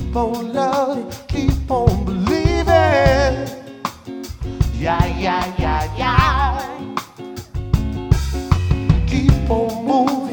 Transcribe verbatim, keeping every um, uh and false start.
Keep on loving, keep on believing. Yeah, yeah, yeah, yeah. Keep on moving.